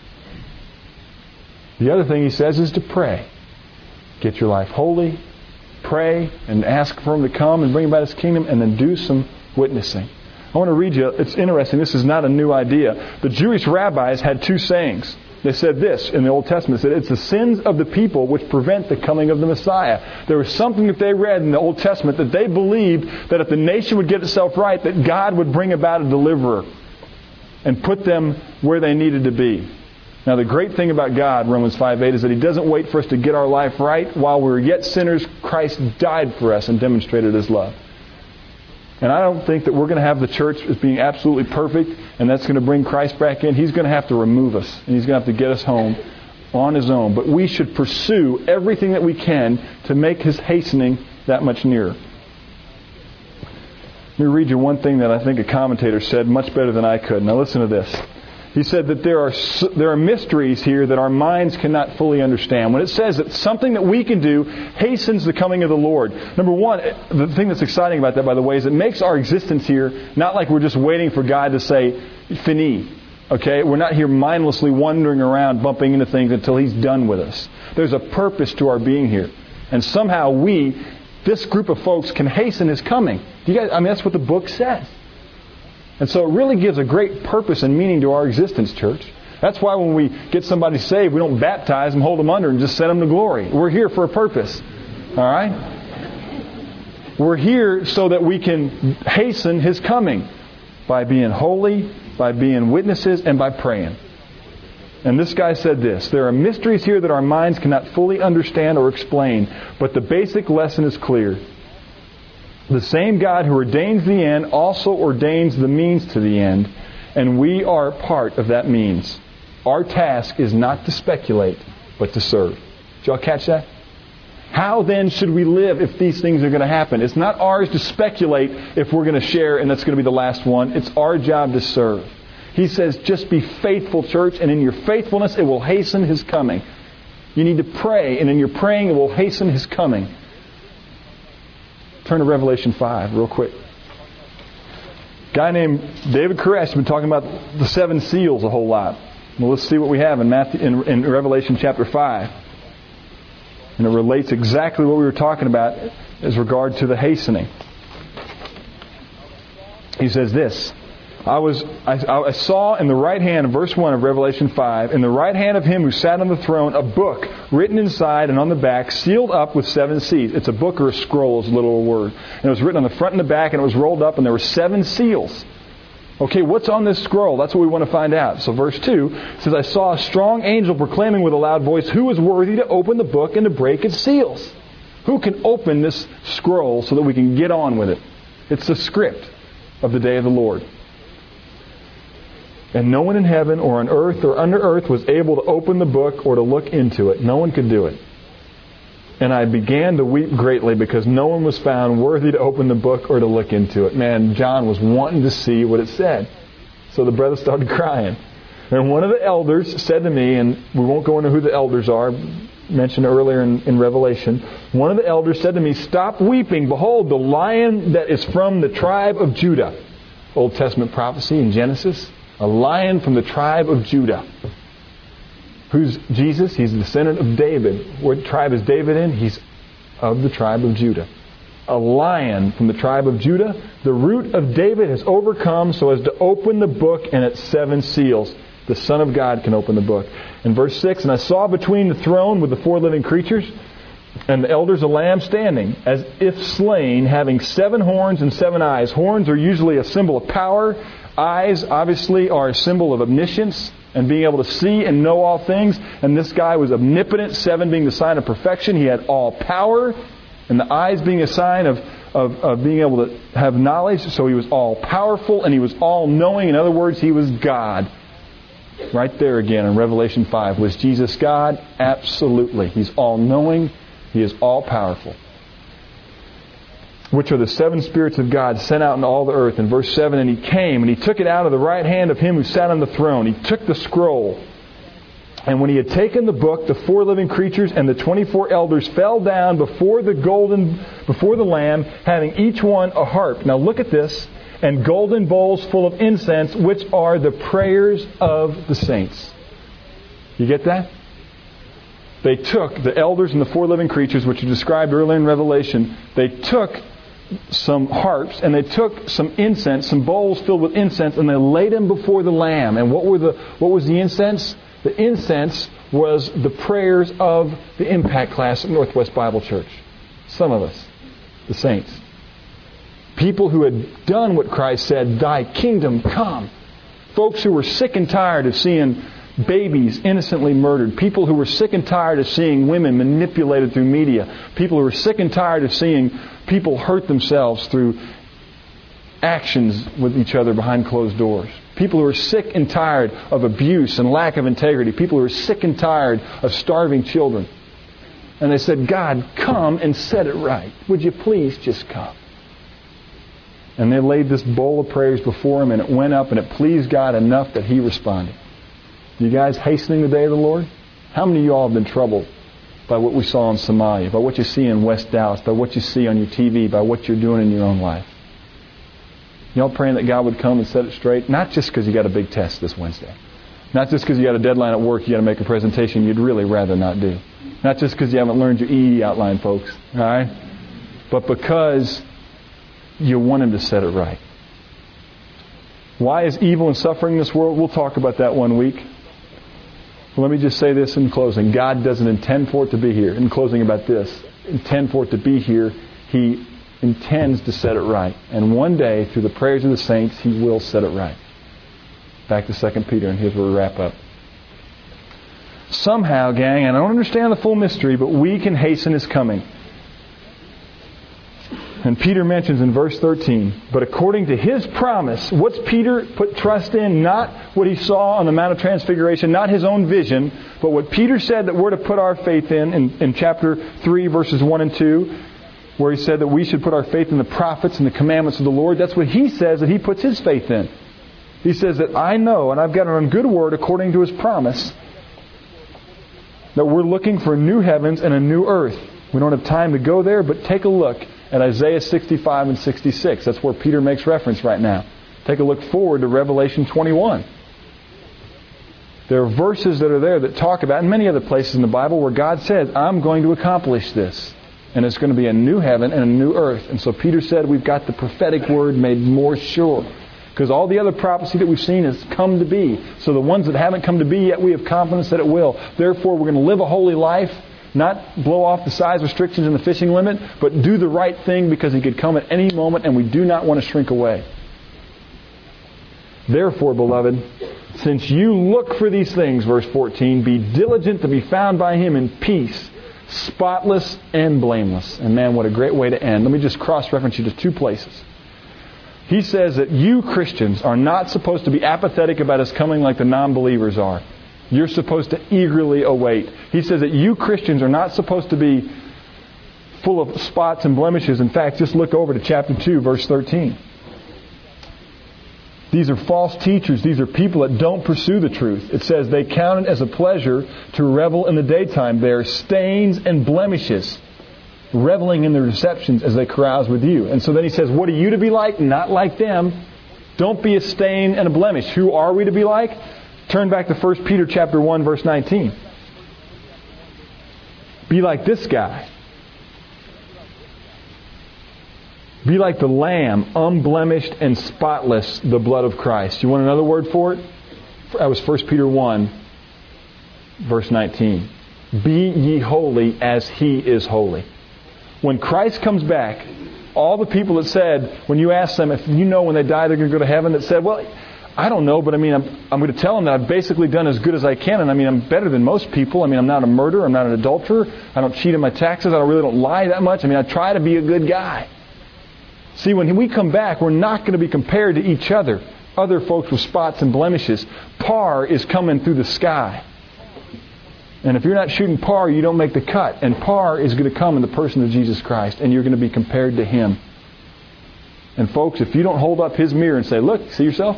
The other thing He says is to pray. Get your life holy, pray, and ask for Him to come and bring about His kingdom, and then do some witnessing. I want to read you, it's interesting, this is not a new idea. The Jewish rabbis had two sayings. They said this in the Old Testament. They said, it's the sins of the people which prevent the coming of the Messiah. There was something that they read in the Old Testament that they believed that if the nation would get itself right, that God would bring about a deliverer and put them where they needed to be. Now, the great thing about God, Romans five eight, is that He doesn't wait for us to get our life right. While we were yet sinners, Christ died for us and demonstrated His love. And I don't think that we're going to have the church as being absolutely perfect, and that's going to bring Christ back in. He's going to have to remove us, and He's going to have to get us home on His own. But we should pursue everything that we can to make His hastening that much nearer. Let me read you one thing that I think a commentator said much better than I could. Now listen to this. He said that there are there are mysteries here that our minds cannot fully understand. When it says that something that we can do hastens the coming of the Lord. Number one, the thing that's exciting about that, by the way, is it makes our existence here not like we're just waiting for God to say, fini. Okay? We're not here mindlessly wandering around, bumping into things until He's done with us. There's a purpose to our being here. And somehow we, this group of folks, can hasten His coming. You guys, I mean, that's what the book says. And so it really gives a great purpose and meaning to our existence, church. That's why when we get somebody saved, we don't baptize them, hold them under, and just send them to glory. We're here for a purpose. All right? We're here so that we can hasten His coming by being holy, by being witnesses, and by praying. And this guy said this, there are mysteries here that our minds cannot fully understand or explain, but the basic lesson is clear. The same God who ordains the end also ordains the means to the end, and we are part of that means. Our task is not to speculate, but to serve. Did y'all catch that? How then should we live if these things are going to happen? It's not ours to speculate if we're going to share and that's going to be the last one. It's our job to serve. He says, just be faithful, church, and in your faithfulness it will hasten His coming. You need to pray, and in your praying it will hasten His coming. Turn to Revelation five real quick. A guy named David Koresh has been talking about the seven seals a whole lot. Well, let's see what we have in Matthew in, in Revelation chapter five. And it relates exactly what we were talking about as regard to the hastening. He says this. I was I, I saw in the right hand, verse one of Revelation five, in the right hand of Him who sat on the throne, a book written inside and on the back, sealed up with seven seals. It's a book or a scroll is a little word. And it was written on the front and the back, and it was rolled up, and there were seven seals. Okay, what's on this scroll? That's what we want to find out. So verse two says, I saw a strong angel proclaiming with a loud voice, who is worthy to open the book and to break its seals? Who can open this scroll so that we can get on with it? It's the script of the day of the Lord. And no one in heaven or on earth or under earth was able to open the book or to look into it. No one could do it. And I began to weep greatly because no one was found worthy to open the book or to look into it. Man, John was wanting to see what it said. So the brother started crying. And one of the elders said to me, and we won't go into who the elders are, mentioned earlier in, in Revelation. One of the elders said to me, stop weeping. Behold, the lion that is from the tribe of Judah. Old Testament prophecy in Genesis. A lion from the tribe of Judah. Who's Jesus? He's the descendant of David. What tribe is David in? He's of the tribe of Judah. A lion from the tribe of Judah. The root of David has overcome so as to open the book and its seven seals. The Son of God can open the book. In verse six, and I saw between the throne with the four living creatures and the elders a lamb standing, as if slain, having seven horns and seven eyes. Horns are usually a symbol of power. Eyes, obviously, are a symbol of omniscience and being able to see and know all things. And this guy was omnipotent, seven being the sign of perfection. He had all power, and the eyes being a sign of, of, of being able to have knowledge. So he was all powerful and he was all knowing. In other words, he was God. Right there again in Revelation five. Was Jesus God? Absolutely. He's all knowing. He is all powerful. Which are the seven spirits of God sent out into all the earth. In verse seven, and He came, and He took it out of the right hand of Him who sat on the throne. He took the scroll. And when He had taken the book, the four living creatures and the twenty-four elders fell down before the golden, before the Lamb, having each one a harp. Now look at this. And golden bowls full of incense, which are the prayers of the saints. You get that? They took, the elders and the four living creatures, which are described earlier in Revelation, they took some harps and they took some incense, some bowls filled with incense, and they laid them before the Lamb. And what were the what was the incense? The incense was the prayers of the Impact class at Northwest Bible Church. Some of us, the saints. People who had done what Christ said, Thy kingdom come. Folks who were sick and tired of seeing babies innocently murdered. People who were sick and tired of seeing women manipulated through media. People who were sick and tired of seeing people hurt themselves through actions with each other behind closed doors. People who are sick and tired of abuse and lack of integrity. People who are sick and tired of starving children. And they said, God, come and set it right. Would you please just come? And they laid this bowl of prayers before Him, and it went up, and it pleased God enough that He responded. You guys hastening the day of the Lord? How many of you all have been troubled by what we saw in Somalia, by what you see in West Dallas, by what you see on your T V, by what you're doing in your own life? Y'all praying that God would come and set it straight? Not just because you got a big test this Wednesday. Not just because you got a deadline at work, you got to make a presentation you'd really rather not do. Not just because you haven't learned your E E outline, folks. All right? But because you want Him to set it right. Why is evil and suffering in this world? We'll talk about that one week. Let me just say this in closing. God doesn't intend for it to be here. In closing about this, intend for it to be here. He intends to set it right. And one day, through the prayers of the saints, He will set it right. Back to Second Peter, and here's where we wrap up. Somehow, gang, and I don't understand the full mystery, but we can hasten His coming. And Peter mentions in verse thirteen, but according to His promise, what's Peter put trust in? Not what he saw on the Mount of Transfiguration, not his own vision, but what Peter said that we're to put our faith in, in, in chapter three, verses one and two, where he said that we should put our faith in the prophets and the commandments of the Lord. That's what he says that he puts his faith in. He says that I know, and I've got it on good word according to His promise, that we're looking for new heavens and a new earth. We don't have time to go there, but take a look at Isaiah sixty-five and sixty-six. That's where Peter makes reference right now. Take a look forward to Revelation twenty-one. There are verses that are there that talk about, and many other places in the Bible, where God says, I'm going to accomplish this. And it's going to be a new heaven and a new earth. And so Peter said we've got the prophetic word made more sure. Because all the other prophecy that we've seen has come to be. So the ones that haven't come to be yet, we have confidence that it will. Therefore, we're going to live a holy life, not blow off the size restrictions and the fishing limit, but do the right thing because He could come at any moment, and we do not want to shrink away. Therefore, beloved, since you look for these things, verse fourteen, be diligent to be found by Him in peace, spotless and blameless. And man, what a great way to end. Let me just cross-reference you to two places. He says that you Christians are not supposed to be apathetic about His coming like the non-believers are. You're supposed to eagerly await. He says that you Christians are not supposed to be full of spots and blemishes. In fact, just look over to chapter two, verse thirteen. These are false teachers. These are people that don't pursue the truth. It says they count it as a pleasure to revel in the daytime. They are stains and blemishes, reveling in their deceptions as they carouse with you. And so then he says, what are you to be like? Not like them. Don't be a stain and a blemish. Who are we to be like? Turn back to First Peter chapter one, verse nineteen. Be like this guy. Be like the Lamb, unblemished and spotless, the blood of Christ. You want another word for it? That was First Peter one, verse nineteen. Be ye holy as He is holy. When Christ comes back, all the people that said, when you ask them if you know when they die they're going to go to heaven, that said, well, I don't know, but I mean, I'm, I'm going to tell them that I've basically done as good as I can. And I mean, I'm better than most people. I mean, I'm not a murderer. I'm not an adulterer. I don't cheat on my taxes. I don't really don't lie that much. I mean, I try to be a good guy. See, when we come back, we're not going to be compared to each other. Other folks with spots and blemishes. Par is coming through the sky. And if you're not shooting par, you don't make the cut. And par is going to come in the person of Jesus Christ. And you're going to be compared to Him. And folks, if you don't hold up His mirror and say, look, see yourself?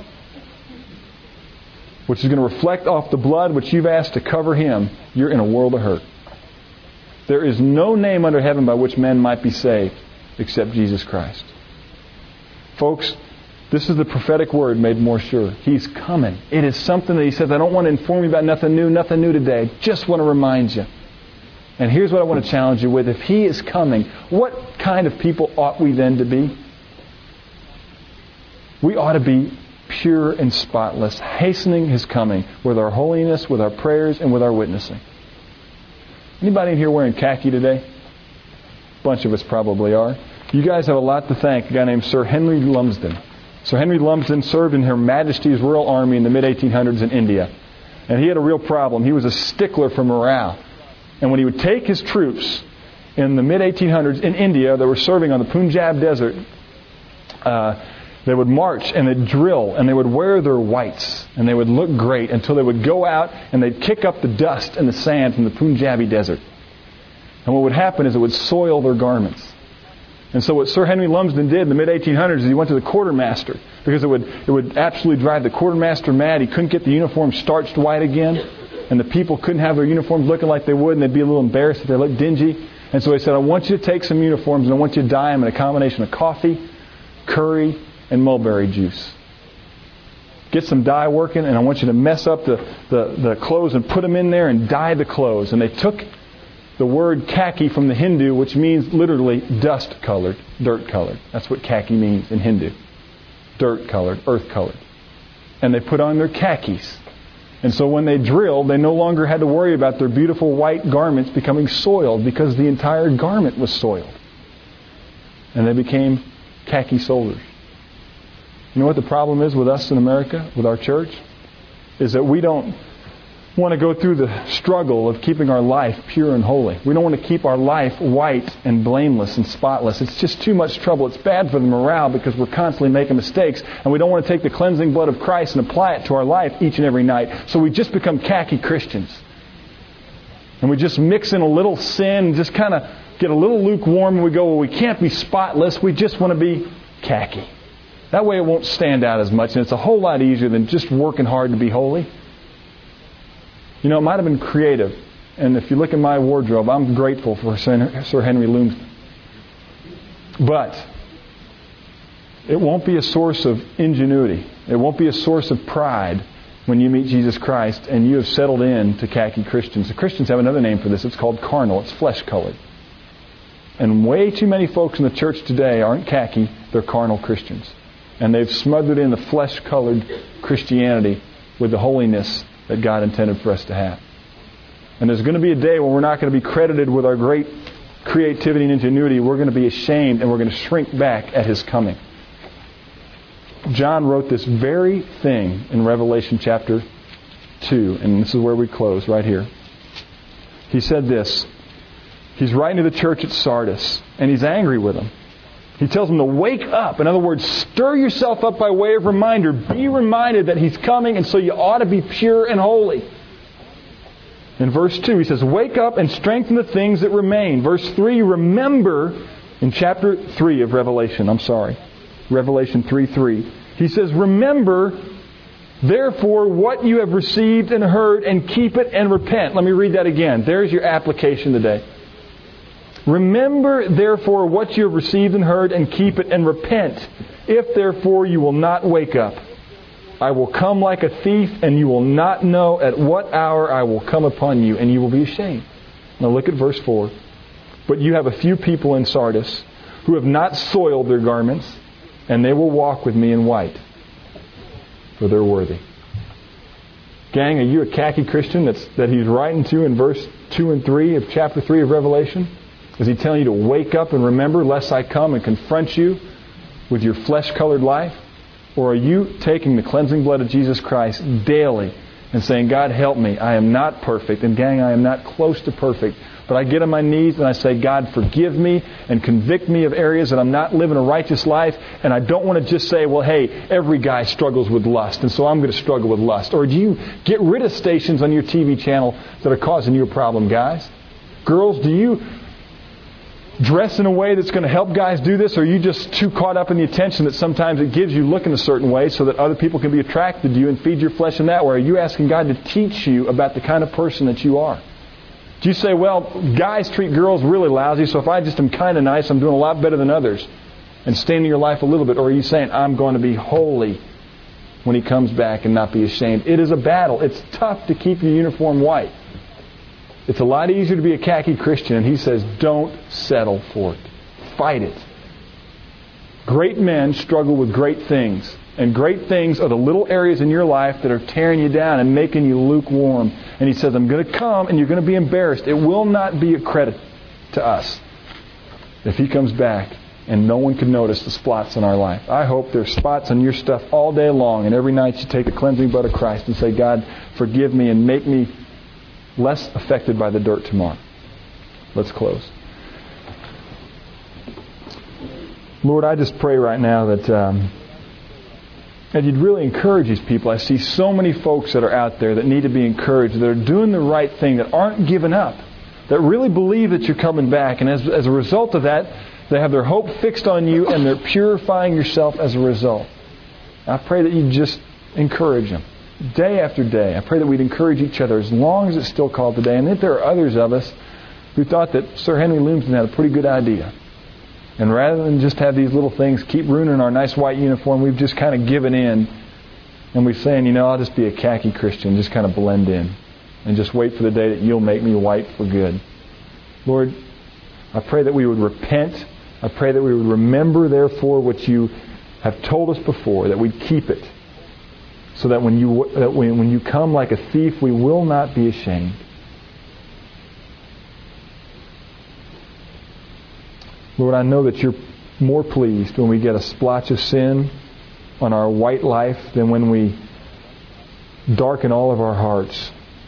Which is going to reflect off the blood which you've asked to cover Him, you're in a world of hurt. There is no name under heaven by which men might be saved except Jesus Christ. Folks, this is the prophetic word made more sure. He's coming. It is something that He says, I don't want to inform you about nothing new, nothing new today. I just want to remind you. And here's what I want to challenge you with. If He is coming, what kind of people ought we then to be? We ought to be pure and spotless, hastening His coming with our holiness, with our prayers, and with our witnessing. Anybody in here wearing khaki today? A bunch of us probably are. You guys have a lot to thank a guy named Sir Henry Lumsden. Sir Henry Lumsden served in Her Majesty's Royal Army in the mid eighteen hundreds in India. And he had a real problem. He was a stickler for morale. And when he would take his troops in the mid eighteen hundreds in India that were serving on the Punjab desert, uh, they would march and they'd drill and they would wear their whites and they would look great until they would go out and they'd kick up the dust and the sand from the Punjabi desert. And what would happen is it would soil their garments. And so what Sir Henry Lumsden did in the mid eighteen hundreds is he went to the quartermaster because it would it would absolutely drive the quartermaster mad. He couldn't get the uniform starched white again. And the people couldn't have their uniforms looking like they would, and they'd be a little embarrassed if they looked dingy. And so he said, I want you to take some uniforms and I want you to dye them in a combination of coffee, curry, and mulberry juice. Get some dye working, and I want you to mess up the, the, the clothes and put them in there and dye the clothes. And they took the word khaki from the Hindu, which means literally dust-colored, dirt-colored. That's what khaki means in Hindu. Dirt-colored, earth-colored. And they put on their khakis. And so when they drilled, they no longer had to worry about their beautiful white garments becoming soiled because the entire garment was soiled. And they became khaki soldiers. You know what the problem is with us in America, with our church? Is that we don't want to go through the struggle of keeping our life pure and holy. We don't want to keep our life white and blameless and spotless. It's just too much trouble. It's bad for the morale because we're constantly making mistakes, and we don't want to take the cleansing blood of Christ and apply it to our life each and every night. So we just become khaki Christians. And we just mix in a little sin and just kind of get a little lukewarm, and we go, well, we can't be spotless. We just want to be khaki. That way it won't stand out as much, and it's a whole lot easier than just working hard to be holy. You know, it might have been creative. And if you look at my wardrobe, I'm grateful for Sir Henry Lumsden. But it won't be a source of ingenuity. It won't be a source of pride when you meet Jesus Christ and you have settled in to khaki Christians. The Christians have another name for this. It's called carnal. It's flesh-colored. And way too many folks in the church today aren't khaki. They're carnal Christians. And they've smothered in the flesh-colored Christianity with the holiness that God intended for us to have. And there's going to be a day when we're not going to be credited with our great creativity and ingenuity. We're going to be ashamed and we're going to shrink back at His coming. John wrote this very thing in Revelation chapter two, and this is where we close, right here. He said this. He's writing to the church at Sardis, and he's angry with them. He tells them to wake up. In other words, stir yourself up by way of reminder. Be reminded that He's coming, and so you ought to be pure and holy. In verse two, he says, wake up and strengthen the things that remain. Verse three, remember, in chapter three of Revelation, I'm sorry, Revelation three three, he says, remember, therefore, what you have received and heard, and keep it and repent. Let me read that again. There's your application today. Remember, therefore, what you have received and heard, and keep it and repent. If, therefore, you will not wake up, I will come like a thief, and you will not know at what hour I will come upon you, and you will be ashamed. Now look at verse four. But you have a few people in Sardis who have not soiled their garments, and they will walk with me in white, for they're worthy. Gang, are you a khaki Christian that's, that he's writing to in verse two and three of chapter three of Revelation? Is he telling you to wake up and remember, lest I come and confront you with your flesh-colored life? Or are you taking the cleansing blood of Jesus Christ daily and saying, God, help me. I am not perfect. And gang, I am not close to perfect. But I get on my knees and I say, God, forgive me and convict me of areas that I'm not living a righteous life. And I don't want to just say, well, hey, every guy struggles with lust, and so I'm going to struggle with lust. Or do you get rid of stations on your T V channel that are causing you a problem, guys? Girls, do you dress in a way that's going to help guys do this, or are you just too caught up in the attention that sometimes it gives you looking a certain way so that other people can be attracted to you and feed your flesh in that way? Are you asking God to teach you about the kind of person that you are? Do you say, well, guys treat girls really lousy, so if I just am kind of nice, I'm doing a lot better than others, and stay in your life a little bit? Or are you saying, I'm going to be holy when He comes back and not be ashamed? It is a battle. It's tough to keep your uniform white. It's a lot easier to be a khaki Christian, and He says, don't settle for it. Fight it. Great men struggle with great things. And great things are the little areas in your life that are tearing you down and making you lukewarm. And He says, I'm going to come and you're going to be embarrassed. It will not be a credit to us if He comes back and no one can notice the spots in our life. I hope there's spots on your stuff all day long, and every night you take the cleansing blood of Christ and say, God, forgive me and make me less affected by the dirt tomorrow. Let's close. Lord, I just pray right now that um, that You'd really encourage these people. I see so many folks that are out there that need to be encouraged, that are doing the right thing, that aren't giving up, that really believe that You're coming back. And as, as a result of that, they have their hope fixed on You, and they're purifying yourself as a result. I pray that You just encourage them. Day after day, I pray that we'd encourage each other as long as it's still called today. And if there are others of us who thought that Sir Henry Lumsden had a pretty good idea, and rather than just have these little things keep ruining our nice white uniform, we've just kind of given in, and we're saying, you know, I'll just be a khaki Christian, just kind of blend in, and just wait for the day that You'll make me white for good. Lord, I pray that we would repent. I pray that we would remember, therefore, what You have told us before, that we'd keep it, so that when you that when, when you come like a thief, we will not be ashamed. Lord, I know that You're more pleased when we get a splotch of sin on our white life than when we darken all of our hearts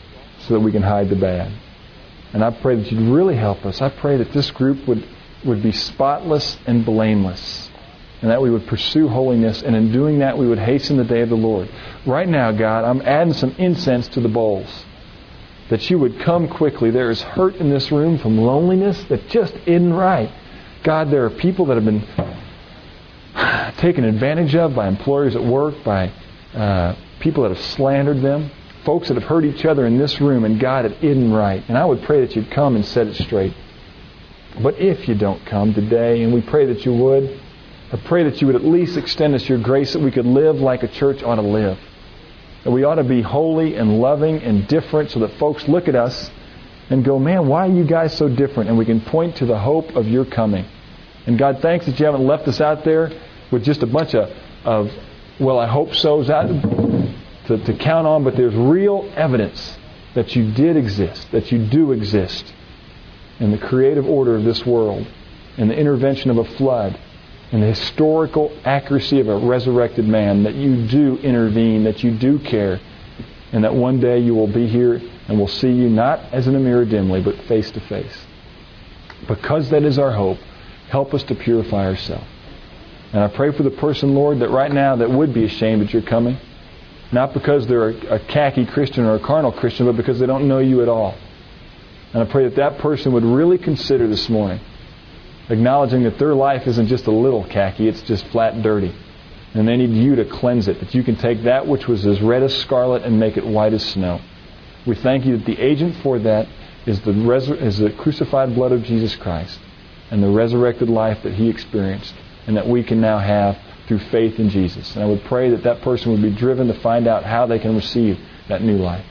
so that we can hide the bad. And I pray that you'd really help us. I pray that this group would, would be spotless and blameless, and that we would pursue holiness, and in doing that we would hasten the day of the Lord. Right now, God, I'm adding some incense to the bowls, that you would come quickly. There is hurt in this room from loneliness that just isn't right. God, there are people that have been taken advantage of by employers at work, by uh, people that have slandered them, folks that have hurt each other in this room, and God, it isn't right. And I would pray that you'd come and set it straight. But if you don't come today, and we pray that you would, I pray that you would at least extend us your grace that we could live like a church ought to live. That we ought to be holy and loving and different so that folks look at us and go, man, why are you guys so different? And we can point to the hope of your coming. And God, thanks that you haven't left us out there with just a bunch of, of well, I hope so's out to, to count on, but there's real evidence that you did exist, that you do exist in the creative order of this world, in the intervention of a flood, in the historical accuracy of a resurrected man, that you do intervene, that you do care, and that one day you will be here and we'll see you not as in a mirror dimly, but face to face. Because that is our hope, help us to purify ourselves. And I pray for the person, Lord, that right now that would be ashamed that you're coming, not because they're a, a khaki Christian or a carnal Christian, but because they don't know you at all. And I pray that that person would really consider this morning, acknowledging that their life isn't just a little khaki, it's just flat dirty. And they need you to cleanse it, that you can take that which was as red as scarlet and make it white as snow. We thank you that the agent for that is the, resur- is the crucified blood of Jesus Christ and the resurrected life that He experienced, and that we can now have through faith in Jesus. And I would pray that that person would be driven to find out how they can receive that new life.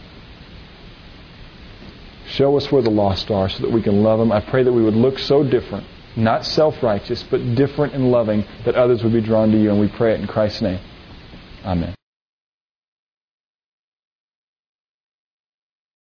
Show us where the lost are so that we can love them. I pray that we would look so different, not self-righteous, but different and loving, that others would be drawn to you. And we pray it in Christ's name. Amen.